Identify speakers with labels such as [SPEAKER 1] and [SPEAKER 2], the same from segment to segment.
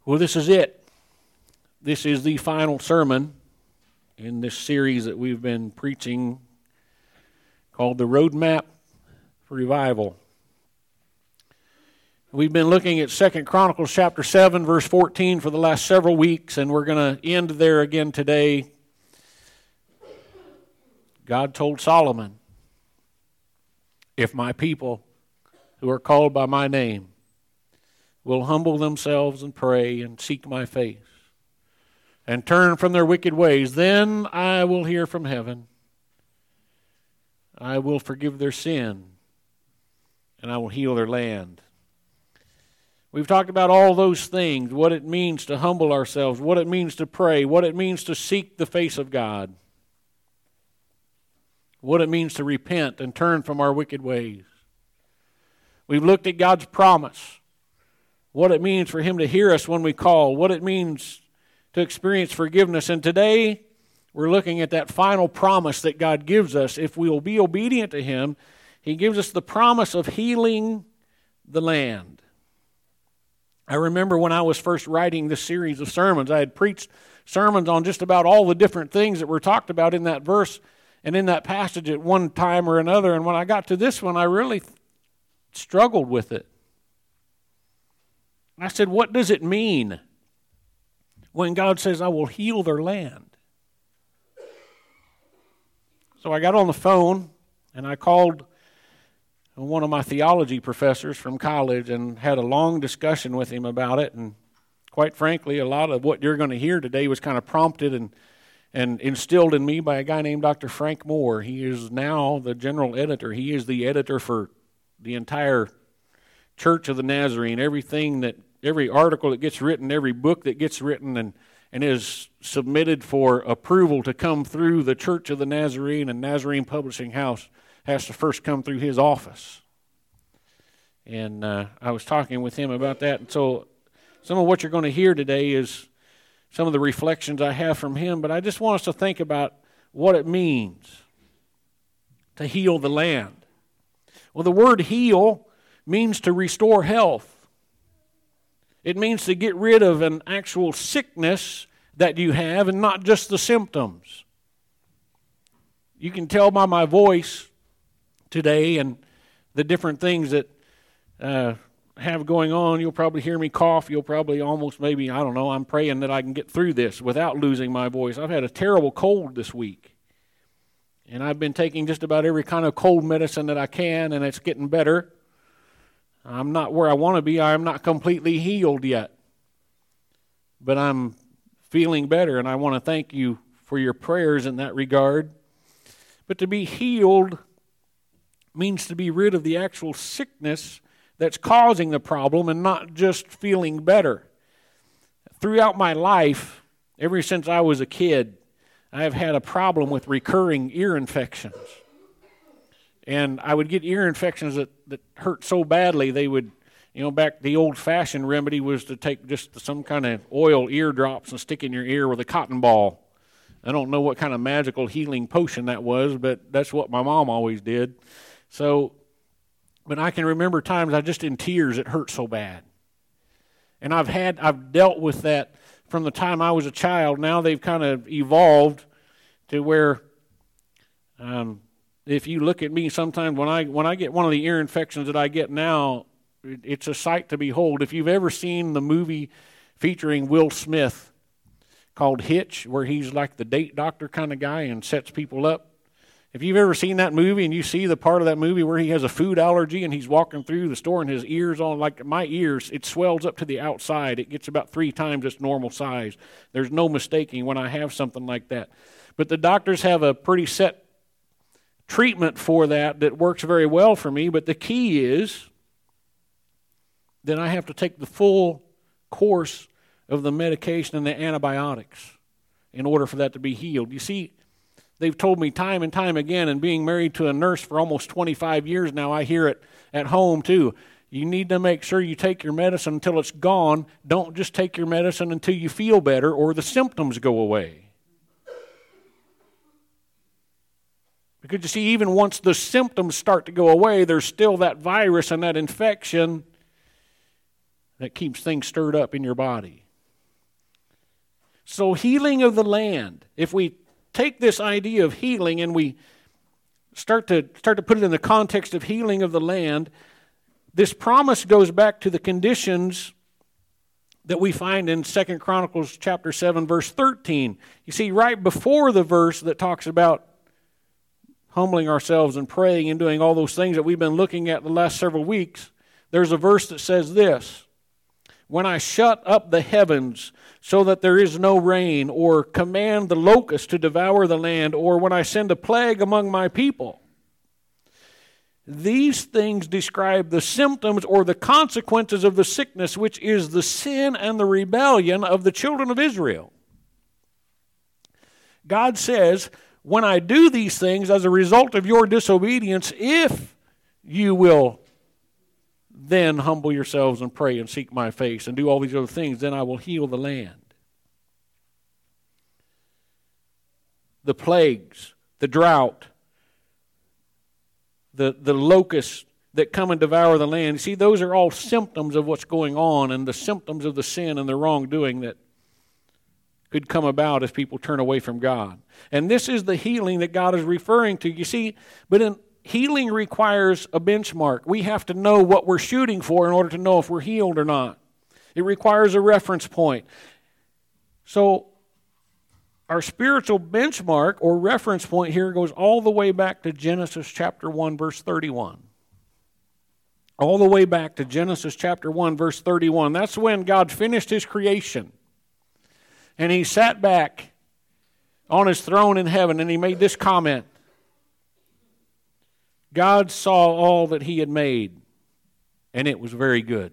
[SPEAKER 1] Well, this is it. This is the final sermon in this series that we've been preaching called The Roadmap for Revival. We've been looking at 2 Chronicles chapter 7, verse 14 for the last several weeks, and we're going to end there again today. God told Solomon, if my people who are called by my name will humble themselves and pray and seek my face and turn from their wicked ways, then I will hear from heaven. I will forgive their sin, and I will heal their land. We've talked about all those things, what it means to humble ourselves, what it means to pray, what it means to seek the face of God, what it means to repent and turn from our wicked ways. We've looked at God's promise, what it means for Him to hear us when we call, what it means to experience forgiveness. And today, we're looking at that final promise that God gives us. If we will be obedient to Him, He gives us the promise of healing the land. I remember when I was first writing this series of sermons, I had preached sermons on just about all the different things that were talked about in that verse and in that passage at one time or another. And when I got to this one, I really struggled with it. I said, what does it mean when God says, I will heal their land? So I got on the phone and I called one of my theology professors from college and had a long discussion with him about it. And quite frankly, a lot of what you're going to hear today was kind of prompted and instilled in me by a guy named Dr. Frank Moore. He is now the general editor. He is the editor for the entire Church of the Nazarene, every article that gets written, every book that gets written and is submitted for approval to come through the Church of the Nazarene and Nazarene Publishing House has to first come through his office. And I was talking with him about that. And so some of what you're going to hear today is some of the reflections I have from him, but I just want us to think about what it means to heal the land. Well, the word heal means to restore health. It means to get rid of an actual sickness that you have and not just the symptoms. You can tell by my voice today and the different things that have going on. You'll probably hear me cough. You'll probably almost maybe, I don't know, I'm praying that I can get through this without losing my voice. I've had a terrible cold this week. And I've been taking just about every kind of cold medicine that I can, and it's getting better. I'm not where I want to be. I'm not completely healed yet. But I'm feeling better, and I want to thank you for your prayers in that regard. But to be healed means to be rid of the actual sickness that's causing the problem and not just feeling better. Throughout my life, ever since I was a kid, I have had a problem with recurring ear infections. And I would get ear infections that hurt so badly, they would, back the old-fashioned remedy was to take just some kind of oil eardrops and stick in your ear with a cotton ball. I don't know what kind of magical healing potion that was, but that's what my mom always did. So, but I can remember times I just in tears, it hurt so bad. And I've dealt with that from the time I was a child. Now they've kind of evolved to where if you look at me sometimes when I get one of the ear infections that I get now, it's a sight to behold. If you've ever seen the movie featuring Will Smith called Hitch, where he's like the date doctor kind of guy and sets people up, if you've ever seen that movie and you see the part of that movie where he has a food allergy and he's walking through the store and his ears on, like my ears, it swells up to the outside. It gets about 3 times its normal size. There's no mistaking when I have something like that. But the doctors have a pretty set treatment for that works very well for me. But the key is that I have to take the full course of the medication and the antibiotics in order for that to be healed. You see, they've told me time and time again, and being married to a nurse for almost 25 years now, I hear it at home too. You need to make sure you take your medicine until it's gone. Don't just take your medicine until you feel better or the symptoms go away. Because you see, even once the symptoms start to go away, there's still that virus and that infection that keeps things stirred up in your body. So healing of the land, if we take this idea of healing and we start to put it in the context of healing of the land, this promise goes back to the conditions that we find in 2 Chronicles chapter 7, verse 13. You see, right before the verse that talks about humbling ourselves and praying and doing all those things that we've been looking at the last several weeks, there's a verse that says this: when I shut up the heavens so that there is no rain, or command the locust to devour the land, or when I send a plague among my people. These things describe the symptoms or the consequences of the sickness, which is the sin and the rebellion of the children of Israel. God says, when I do these things as a result of your disobedience, if you will then humble yourselves and pray and seek my face and do all these other things, then I will heal the land. The plagues, the drought, the locusts that come and devour the land. You see, those are all symptoms of what's going on and the symptoms of the sin and the wrongdoing that could come about if people turn away from God. And this is the healing that God is referring to. You see, but healing requires a benchmark. We have to know what we're shooting for in order to know if we're healed or not. It requires a reference point. So our spiritual benchmark or reference point here goes all the way back to Genesis chapter 1, verse 31. All the way back to Genesis chapter 1, verse 31. That's when God finished his creation. And he sat back on his throne in heaven and he made this comment: God saw all that he had made, and it was very good.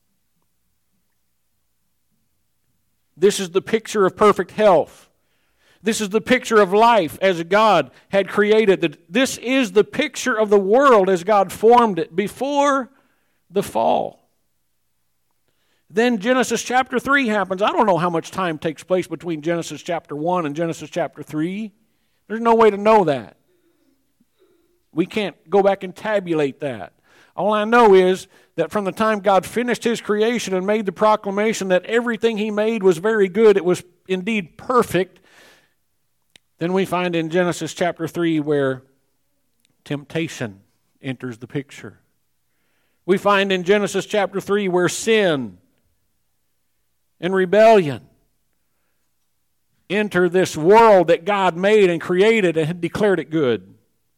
[SPEAKER 1] This is the picture of perfect health. This is the picture of life as God had created it. This is the picture of the world as God formed it before the fall. Then Genesis chapter 3 happens. I don't know how much time takes place between Genesis chapter 1 and Genesis chapter 3. There's no way to know that. We can't go back and tabulate that. All I know is that from the time God finished his creation and made the proclamation that everything he made was very good, it was indeed perfect, then we find in Genesis chapter 3 where temptation enters the picture. We find in Genesis chapter 3 where sin and rebellion enter this world that God made and created and had declared it good.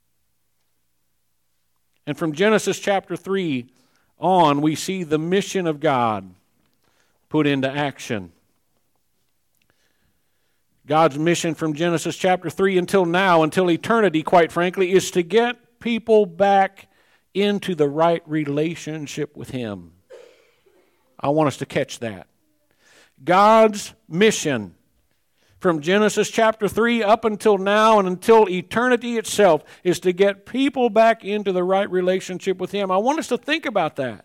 [SPEAKER 1] And from Genesis chapter 3 on, we see the mission of God put into action. God's mission from Genesis chapter 3 until now, until eternity, quite frankly, is to get people back into the right relationship with him. I want us to catch that. God's mission from Genesis chapter 3 up until now and until eternity itself is to get people back into the right relationship with him. I want us to think about that.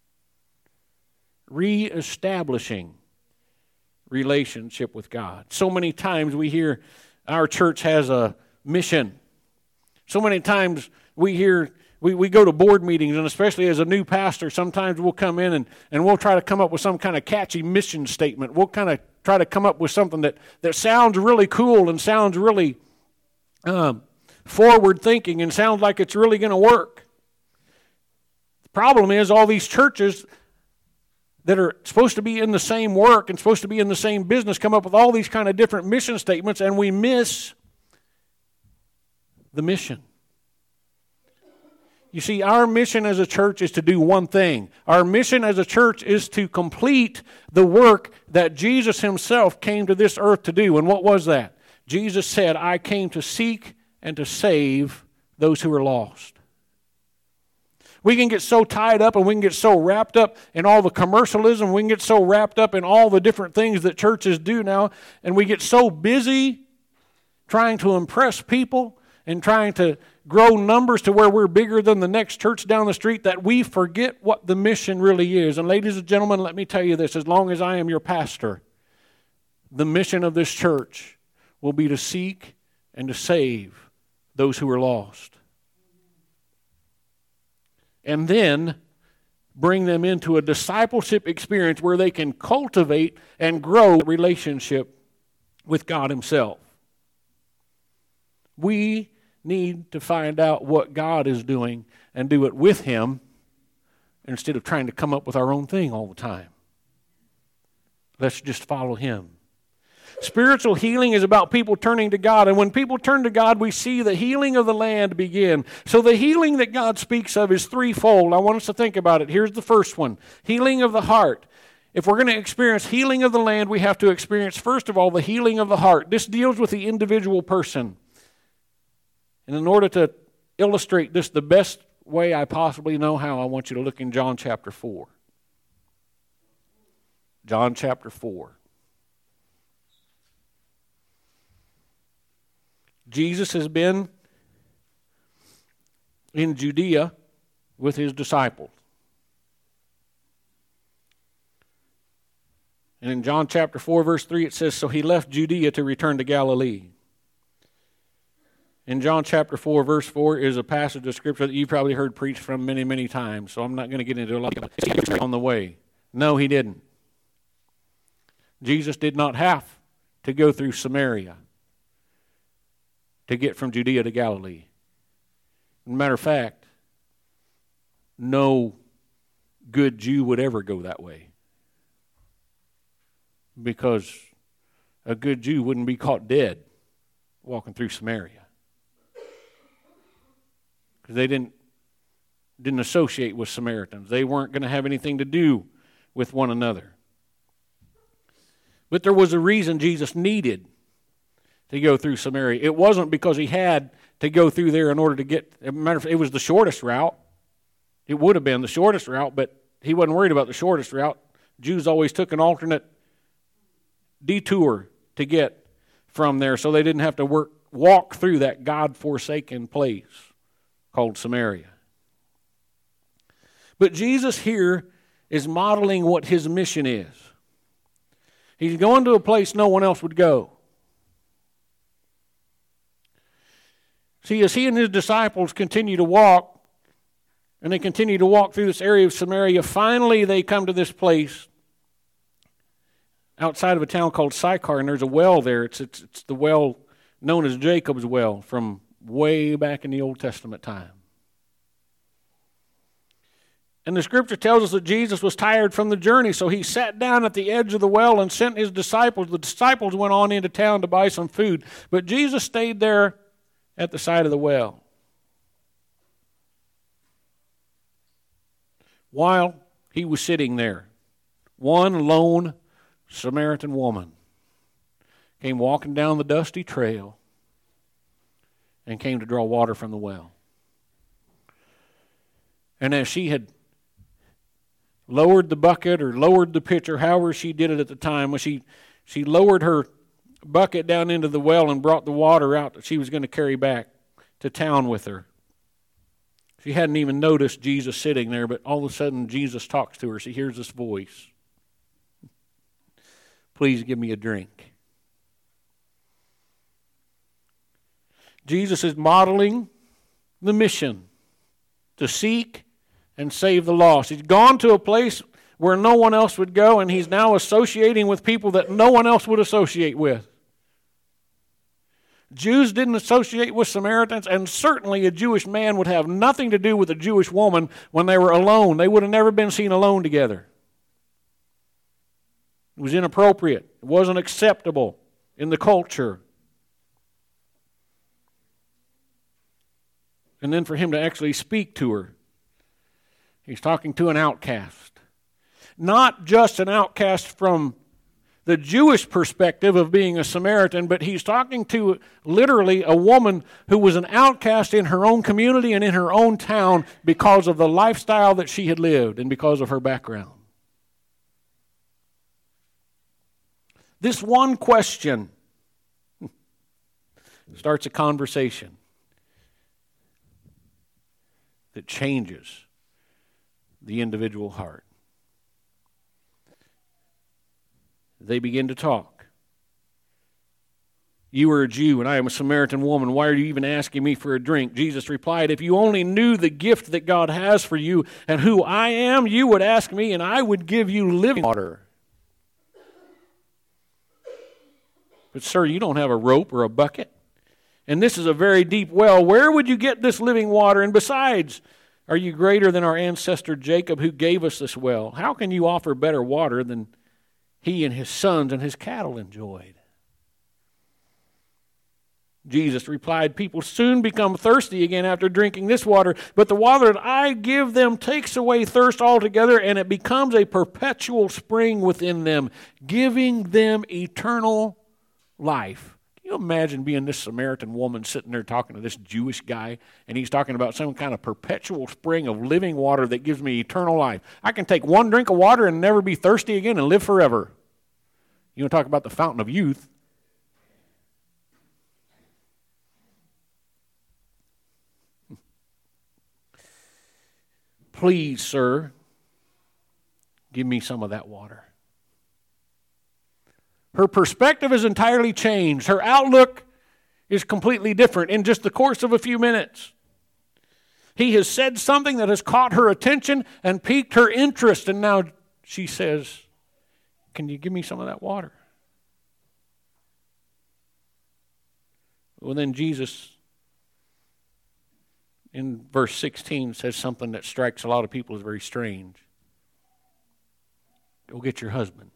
[SPEAKER 1] Reestablishing relationship with God. So many times we hear our church has a mission. So many times we hear, we go to board meetings, and especially as a new pastor, sometimes we'll come in and we'll try to come up with some kind of catchy mission statement. We'll kind of try to come up with something that sounds really cool and sounds really forward-thinking and sounds like it's really going to work. The problem is all these churches that are supposed to be in the same work and supposed to be in the same business come up with all these kind of different mission statements, and we miss the mission. You see, our mission as a church is to do one thing. Our mission as a church is to complete the work that Jesus himself came to this earth to do. And what was that? Jesus said, I came to seek and to save those who are lost. We can get so tied up and we can get so wrapped up in all the commercialism. We can get so wrapped up in all the different things that churches do now. And we get so busy trying to impress people and trying to grow numbers to where we're bigger than the next church down the street that we forget what the mission really is. And ladies and gentlemen, let me tell you this. As long as I am your pastor, the mission of this church will be to seek and to save those who are lost. And then bring them into a discipleship experience where they can cultivate and grow a relationship with God Himself. We need to find out what God is doing and do it with Him instead of trying to come up with our own thing all the time. Let's just follow Him. Spiritual healing is about people turning to God, and when people turn to God, we see the healing of the land begin. So the healing that God speaks of is threefold. I want us to think about it. Here's the first one, healing of the heart. If we're going to experience healing of the land, we have to experience, first of all, the healing of the heart. This deals with the individual person. And in order to illustrate this the best way I possibly know how, I want you to look in John chapter 4. John chapter 4. Jesus has been in Judea with His disciples. And in John chapter 4, verse 3, it says, "So He left Judea to return to Galilee." In John chapter 4, verse 4 is a passage of Scripture that you've probably heard preached from many, many times, so I'm not going to get into a lot of it on the way. No, He didn't. Jesus did not have to go through Samaria to get from Judea to Galilee. As a matter of fact, no good Jew would ever go that way, because a good Jew wouldn't be caught dead walking through Samaria, because they didn't associate with Samaritans. They weren't going to have anything to do with one another. But there was a reason Jesus needed to go through Samaria. It wasn't because He had to go through there in order to get, as a matter of fact, it was the shortest route. It would have been the shortest route, but He wasn't worried about the shortest route. Jews always took an alternate detour to get from there, so they didn't have to walk through that God-forsaken place called Samaria. But Jesus here is modeling what His mission is. He's going to a place no one else would go. See, as He and His disciples continue to walk, and they continue to walk through this area of Samaria, finally they come to this place outside of a town called Sychar, and there's a well there. It's the well known as Jacob's well from way back in the Old Testament time. And the Scripture tells us that Jesus was tired from the journey, so He sat down at the edge of the well and sent His disciples. The disciples went on into town to buy some food, but Jesus stayed there at the side of the well. While He was sitting there, one lone Samaritan woman came walking down the dusty trail and came to draw water from the well. And as she had lowered the bucket or lowered the pitcher, however she did it at the time, when she lowered her bucket down into the well and brought the water out that she was going to carry back to town with her. She hadn't even noticed Jesus sitting there, but all of a sudden Jesus talks to her. She hears this voice. "Please give me a drink." Jesus is modeling the mission to seek and save the lost. He's gone to a place where no one else would go, and He's now associating with people that no one else would associate with. Jews didn't associate with Samaritans, and certainly a Jewish man would have nothing to do with a Jewish woman when they were alone. They would have never been seen alone together. It was inappropriate. It wasn't acceptable in the culture. And then for Him to actually speak to her, He's talking to an outcast. Not just an outcast from the Jewish perspective of being a Samaritan, but He's talking to literally a woman who was an outcast in her own community and in her own town because of the lifestyle that she had lived and because of her background. This one question starts a conversation that changes the individual heart. They begin to talk. "You are a Jew, and I am a Samaritan woman. Why are you even asking me for a drink?" Jesus replied, "If you only knew the gift that God has for you and who I am, you would ask me, and I would give you living water." But, sir, you don't have a rope or a bucket. And this is a very deep well. Where would you get this living water? And besides, are you greater than our ancestor Jacob who gave us this well? How can you offer better water than he and his sons and his cattle enjoyed? Jesus replied, people soon become thirsty again after drinking this water, but the water that I give them takes away thirst altogether, and it becomes a perpetual spring within them, giving them eternal life. Can you imagine being this Samaritan woman sitting there talking to this Jewish guy, and he's talking about some kind of perpetual spring of living water that gives me eternal life? I can take one drink of water and never be thirsty again and live forever. You want to talk about the fountain of youth? Please, sir, give me some of that water. Her perspective is entirely changed. Her outlook is completely different in just the course of a few minutes. He has said something that has caught her attention and piqued her interest, and now she says, can you give me some of that water? Well, then Jesus, in verse 16, says something that strikes a lot of people as very strange. Go get your husband.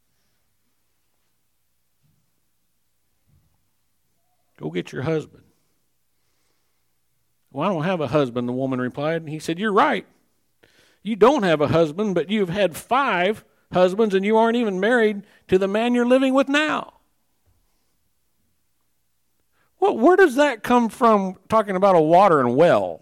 [SPEAKER 1] Go get your husband. Well, I don't have a husband, the woman replied. And he said, you're right. You don't have a husband, but you've had 5 husbands, and you aren't even married to the man you're living with now. Well, where does that come from, talking about a water and well?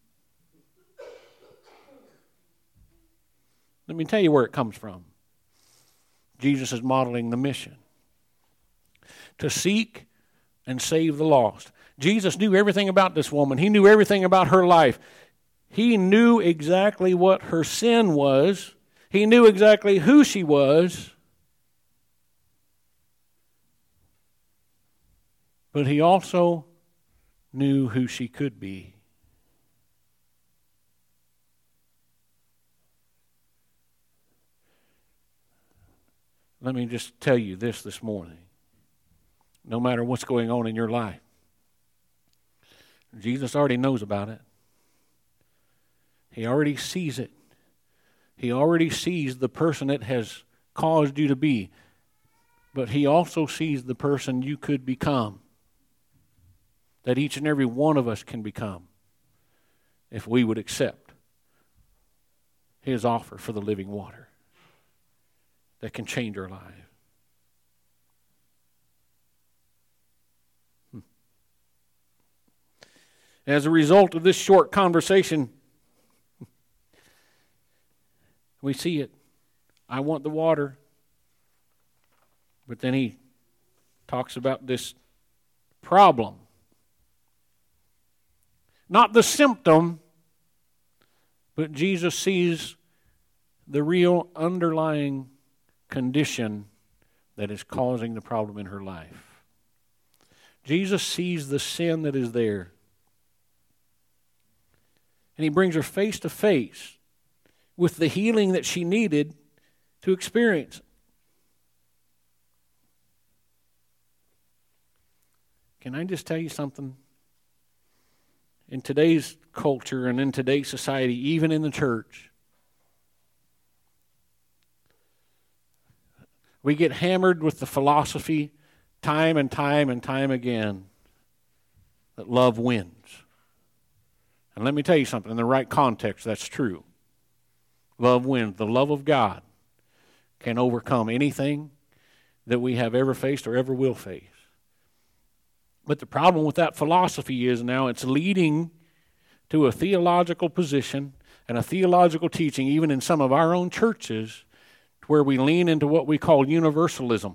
[SPEAKER 1] Let me tell you where it comes from. Jesus is modeling the mission to seek and save the lost. Jesus knew everything about this woman. He knew everything about her life. He knew exactly what her sin was. He knew exactly who she was. But he also knew who she could be. Let me just tell you this morning. No matter what's going on in your life, Jesus already knows about it. He already sees it. He already sees the person it has caused you to be. But he also sees the person you could become. That each and every one of us can become if we would accept his offer for the living water that can change our lives. As a result of this short conversation, we see it. I want the water. But then he talks about this problem. Not the symptom, but Jesus sees the real underlying condition that is causing the problem in her life. Jesus sees the sin that is there. And he brings her face to face with the healing that she needed to experience. Can I just tell you something? In today's culture and in today's society, even in the church, we get hammered with the philosophy time and time and time again that love wins. And let me tell you something, in the right context, that's true. Love wins. The love of God can overcome anything that we have ever faced or ever will face. But the problem with that philosophy is now it's leading to a theological position and a theological teaching, even in some of our own churches, where we lean into what we call universalism.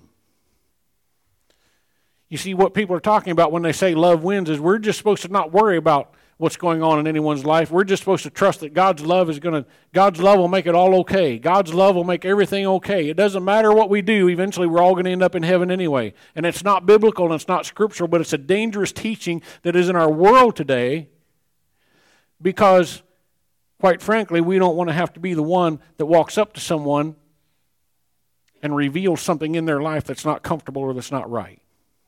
[SPEAKER 1] You see, what people are talking about when they say love wins is we're just supposed to not worry about what's going on in anyone's life. We're just supposed to trust that God's love will make it all okay. God's love will make everything okay. It doesn't matter what we do. Eventually, we're all going to end up in heaven anyway. And it's not biblical and it's not scriptural, but it's a dangerous teaching that is in our world today because, quite frankly, we don't want to have to be the one that walks up to someone and reveals something in their life that's not comfortable or that's not right.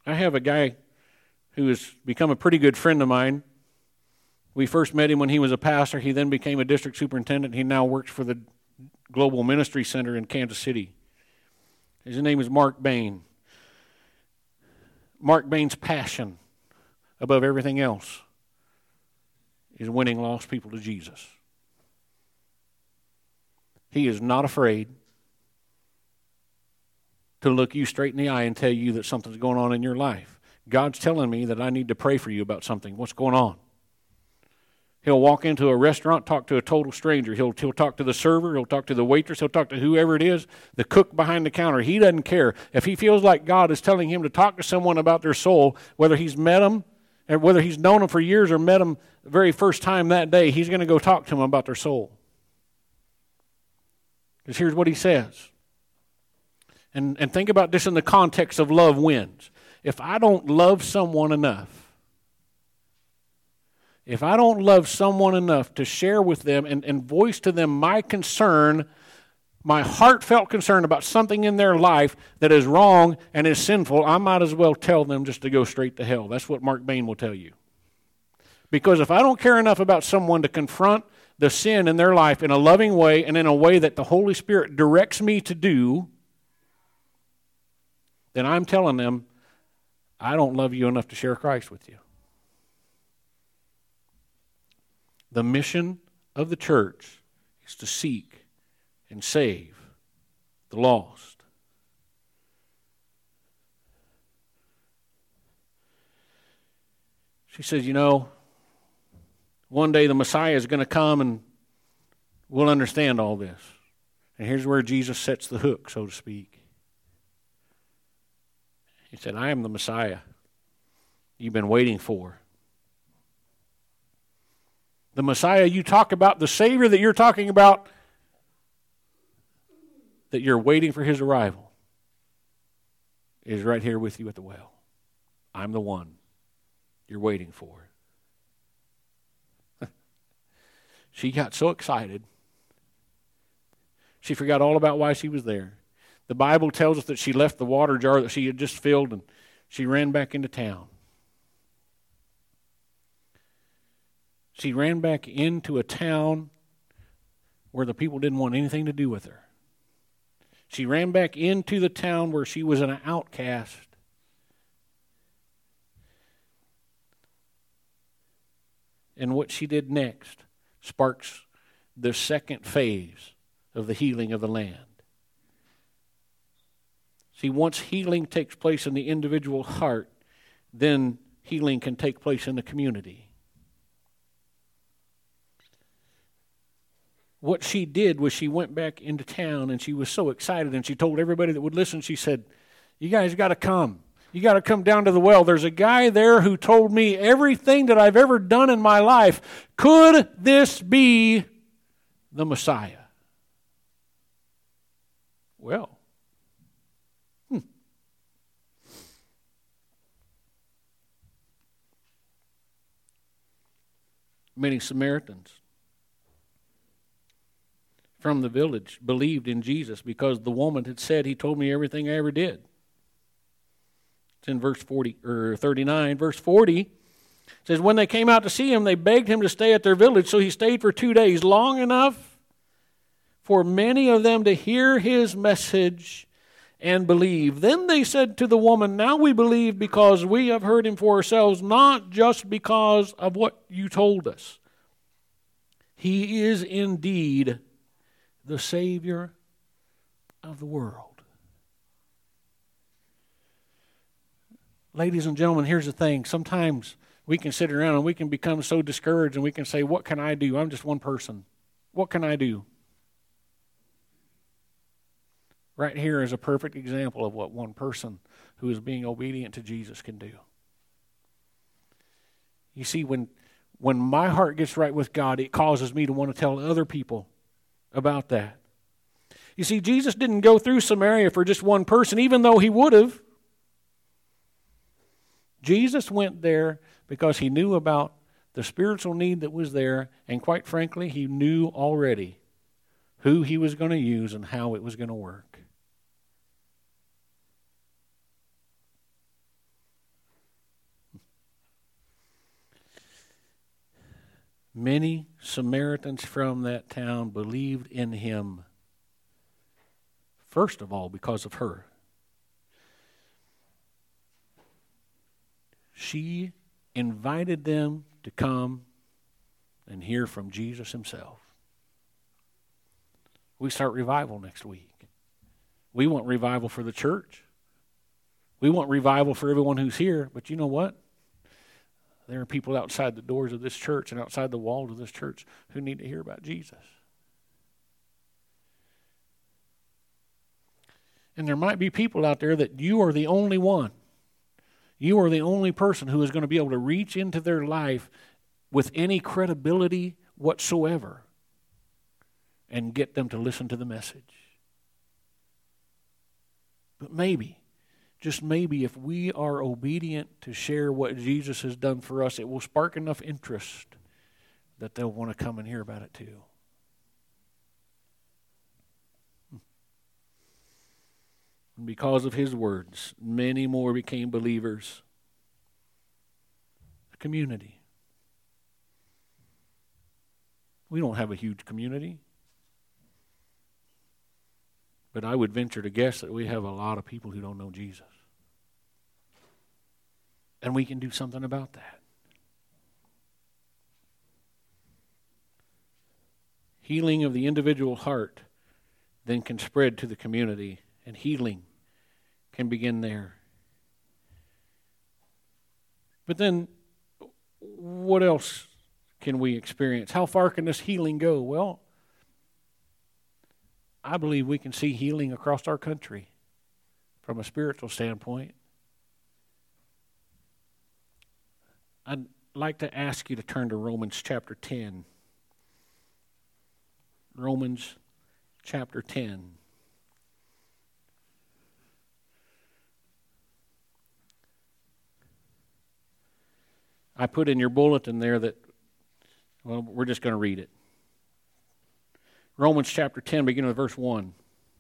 [SPEAKER 1] I have a guy who has become a pretty good friend of mine. We first met him when he was a pastor. He then became a district superintendent. He now works for the Global Ministry Center in Kansas City. His name is Mark Bain. Mark Bain's passion, above everything else, is winning lost people to Jesus. He is not afraid to look you straight in the eye and tell you that something's going on in your life. God's telling me that I need to pray for you about something. What's going on? He'll walk into a restaurant, talk to a total stranger. He'll talk to the server. He'll talk to the waitress. He'll talk to whoever it is, the cook behind the counter. He doesn't care. If he feels like God is telling him to talk to someone about their soul, whether he's met them, or whether he's known them for years or met them the very first time that day, he's going to go talk to them about their soul. Because here's what he says. And think about this in the context of love wins. If I don't love someone enough, to share with them and voice to them my concern, my heartfelt concern about something in their life that is wrong and is sinful, I might as well tell them just to go straight to hell. That's what Mark Bain will tell you. Because if I don't care enough about someone to confront the sin in their life in a loving way and in a way that the Holy Spirit directs me to do, then I'm telling them, I don't love you enough to share Christ with you. The mission of the church is to seek and save the lost. She says, one day the Messiah is going to come and we'll understand all this. And here's where Jesus sets the hook, so to speak. He said, I am the Messiah you've been waiting for. The Messiah you talk about, the Savior that you're talking about, that you're waiting for his arrival, is right here with you at the well. I'm the one you're waiting for. She got so excited, she forgot all about why she was there. The Bible tells us that she left the water jar that she had just filled and she ran back into town. She ran back into a town where the people didn't want anything to do with her. She ran back into the town where she was an outcast. And what she did next sparks the second phase of the healing of the land. See, once healing takes place in the individual heart, then healing can take place in the community. What she did was she went back into town and she was so excited and she told everybody that would listen, she said, you guys got to come. You got to come down to the well. There's a guy there who told me everything that I've ever done in my life. Could this be the Messiah? Well, many Samaritans from the village believed in Jesus because the woman had said, he told me everything I ever did. It's in verse 39. Verse 40 says, when they came out to see him, they begged him to stay at their village. So he stayed for 2 days, long enough for many of them to hear his message and believe. Then they said to the woman, now we believe because we have heard him for ourselves, not just because of what you told us. He is indeed the Savior of the world. Ladies and gentlemen, here's the thing. Sometimes we can sit around and we can become so discouraged and we can say, what can I do? I'm just one person. What can I do? Right here is a perfect example of what one person who is being obedient to Jesus can do. You see, when my heart gets right with God, it causes me to want to tell other people about that. You see, Jesus didn't go through Samaria for just one person, even though he would have. Jesus went there because he knew about the spiritual need that was there, and quite frankly, he knew already who he was going to use and how it was going to work. Many Samaritans from that town believed in him, first of all, because of her. She invited them to come and hear from Jesus himself. We start revival next week. We want revival for the church. We want revival for everyone who's here, but you know what? There are people outside the doors of this church and outside the walls of this church who need to hear about Jesus. And there might be people out there that you are the only one. You are the only person who is going to be able to reach into their life with any credibility whatsoever and get them to listen to the message. But maybe, just maybe, if we are obedient to share what Jesus has done for us, it will spark enough interest that they'll want to come and hear about it too. And because of his words, many more became believers. A community. We don't have a huge community. But I would venture to guess that we have a lot of people who don't know Jesus. And we can do something about that. Healing of the individual heart then can spread to the community, and healing can begin there. But then, what else can we experience? How far can this healing go? Well, I believe we can see healing across our country from a spiritual standpoint. I'd like to ask you to turn to Romans chapter 10. Romans chapter 10. I put in your bulletin there that, well, we're just going to read it. Romans chapter 10, beginning with verse 1.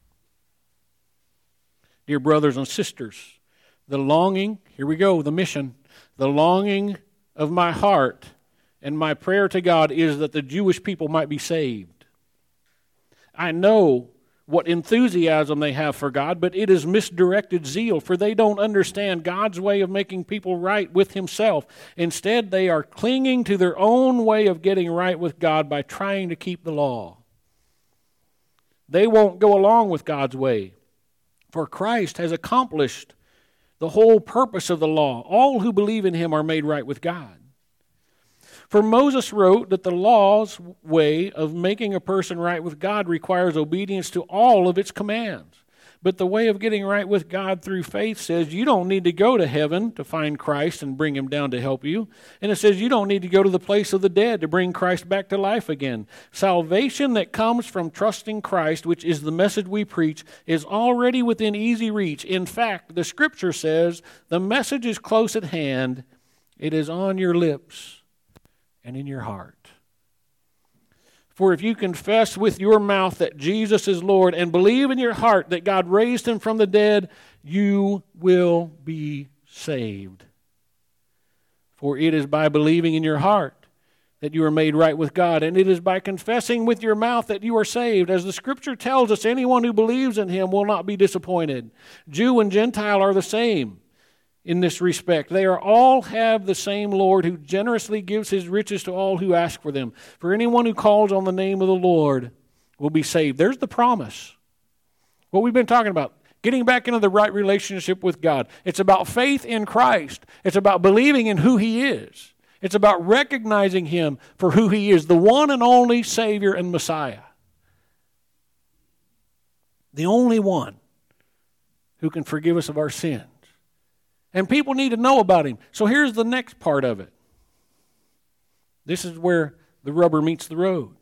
[SPEAKER 1] Dear brothers and sisters, the longing, here we go, the mission, the longing of my heart and my prayer to God is that the Jewish people might be saved. I know what enthusiasm they have for God, but it is misdirected zeal, for they don't understand God's way of making people right with himself. Instead, they are clinging to their own way of getting right with God by trying to keep the law. They won't go along with God's way, for Christ has accomplished the whole purpose of the law. All who believe in him are made right with God. For Moses wrote that the law's way of making a person right with God requires obedience to all of its commands. But the way of getting right with God through faith says you don't need to go to heaven to find Christ and bring him down to help you. And it says you don't need to go to the place of the dead to bring Christ back to life again. Salvation that comes from trusting Christ, which is the message we preach, is already within easy reach. In fact, the Scripture says the message is close at hand. It is on your lips and in your heart. For if you confess with your mouth that Jesus is Lord and believe in your heart that God raised him from the dead, you will be saved. For it is by believing in your heart that you are made right with God, and it is by confessing with your mouth that you are saved. As the Scripture tells us, anyone who believes in him will not be disappointed. Jew and Gentile are the same in this respect. They are all have the same Lord who generously gives his riches to all who ask for them. For anyone who calls on the name of the Lord will be saved. There's the promise. What we've been talking about, getting back into the right relationship with God. It's about faith in Christ. It's about believing in who he is. It's about recognizing him for who he is, the one and only Savior and Messiah. The only one who can forgive us of our sins. And people need to know about him. So here's the next part of it. This is where the rubber meets the road.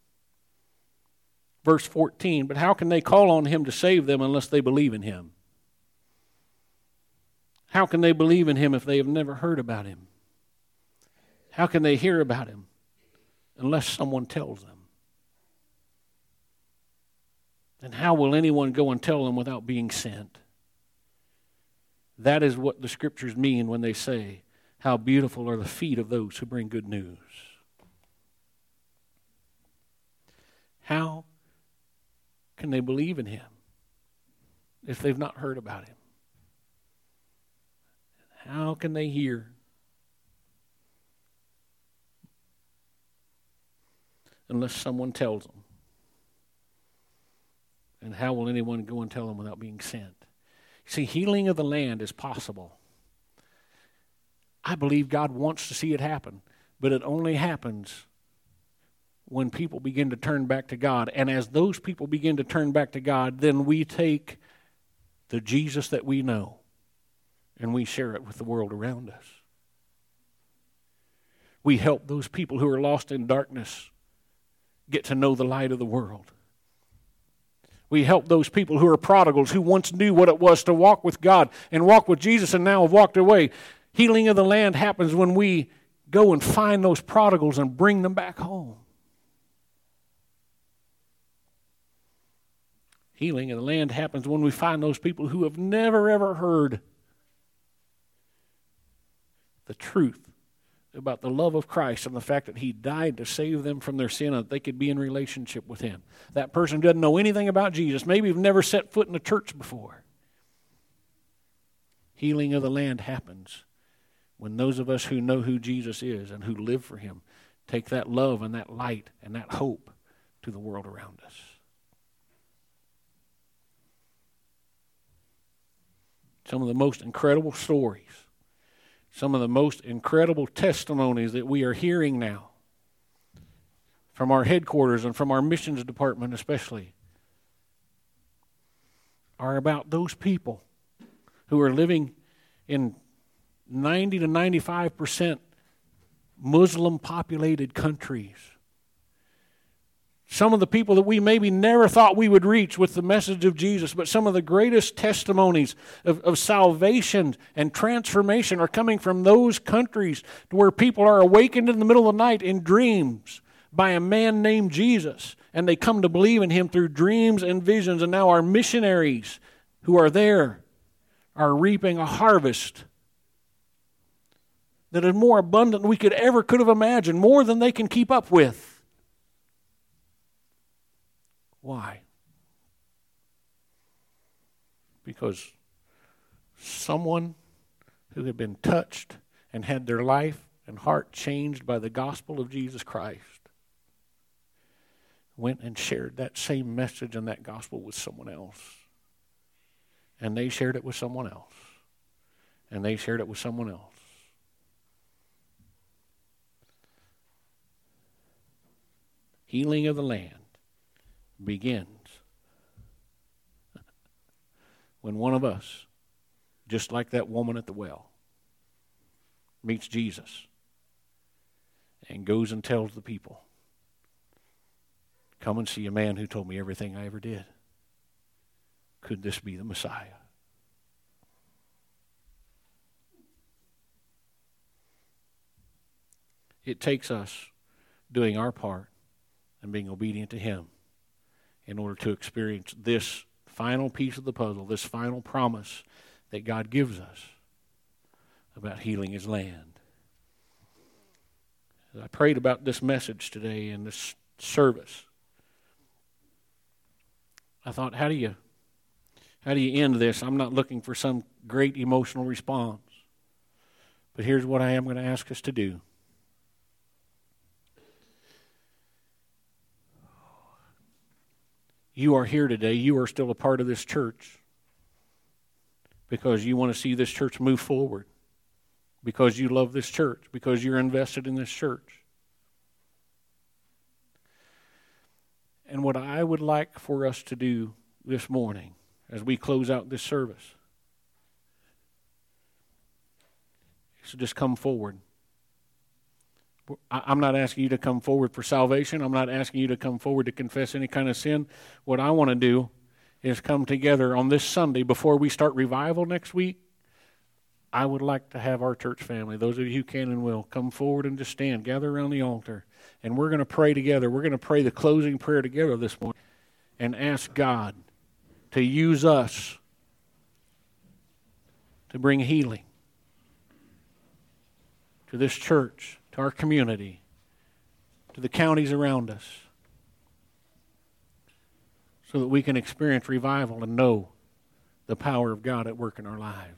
[SPEAKER 1] Verse 14, but how can they call on him to save them unless they believe in him? How can they believe in him if they have never heard about him? How can they hear about him unless someone tells them? And how will anyone go and tell them without being sent? That is what the Scriptures mean when they say, how beautiful are the feet of those who bring good news. How can they believe in him if they've not heard about him? How can they hear unless someone tells them? And how will anyone go and tell them without being sent? See, healing of the land is possible. I believe God wants to see it happen, but it only happens when people begin to turn back to God. And as those people begin to turn back to God, then we take the Jesus that we know and we share it with the world around us. We help those people who are lost in darkness get to know the light of the world. We help those people who are prodigals, who once knew what it was to walk with God and walk with Jesus and now have walked away. Healing of the land happens when we go and find those prodigals and bring them back home. Healing of the land happens when we find those people who have never ever heard the truth about the love of Christ and the fact that he died to save them from their sin and that they could be in relationship with him. That person doesn't know anything about Jesus. Maybe have never set foot in a church before. Healing of the land happens when those of us who know who Jesus is and who live for him take that love and that light and that hope to the world around us. Some of the most incredible stories, some of the most incredible testimonies that we are hearing now from our headquarters and from our missions department especially are about those people who are living in 90 to 95% Muslim populated countries. Some of the people that we maybe never thought we would reach with the message of Jesus, but some of the greatest testimonies of salvation and transformation are coming from those countries where people are awakened in the middle of the night in dreams by a man named Jesus, and they come to believe in him through dreams and visions, and now our missionaries who are there are reaping a harvest that is more abundant than we could have imagined, more than they can keep up with. Why? Because someone who had been touched and had their life and heart changed by the gospel of Jesus Christ went and shared that same message and that gospel with someone else. And they shared it with someone else. And they shared it with someone else. Healing of the land begins when one of us, just like that woman at the well, meets Jesus and goes and tells the people, "Come and see a man who told me everything I ever did. Could this be the Messiah?" It takes us doing our part and being obedient to him in order to experience this final piece of the puzzle, this final promise that God gives us about healing his land. As I prayed about this message today in this service, I thought, how do you end this? I'm not looking for some great emotional response. But here's what I am going to ask us to do. You are here today. You are still a part of this church because you want to see this church move forward, because you love this church, because you're invested in this church. And what I would like for us to do this morning as we close out this service is to just come forward. I'm not asking you to come forward for salvation. I'm not asking you to come forward to confess any kind of sin. What I want to do is come together on this Sunday before we start revival next week. I would like to have our church family, those of you who can and will, come forward and just stand, gather around the altar, and we're going to pray together. We're going to pray the closing prayer together this morning and ask God to use us to bring healing to this church, to our community, to the counties around us. so that we can experience revival and know the power of God at work in our lives.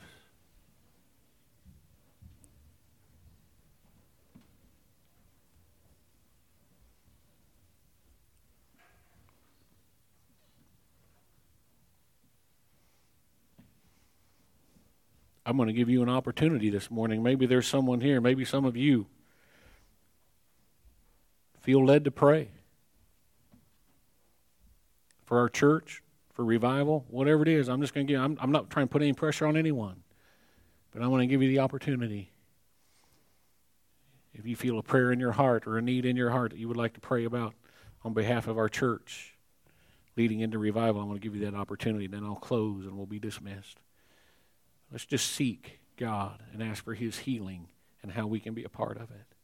[SPEAKER 1] I'm going to give you an opportunity this morning. Maybe there's someone here, maybe some of you feel led to pray for our church, for revival, whatever it is. I'm just going to give, I'm not trying to put any pressure on anyone, but I want to give you the opportunity. If you feel a prayer in your heart or a need in your heart that you would like to pray about on behalf of our church leading into revival, I want to give you that opportunity. Then I'll close and we'll be dismissed. Let's just seek God and ask for His healing and how we can be a part of it.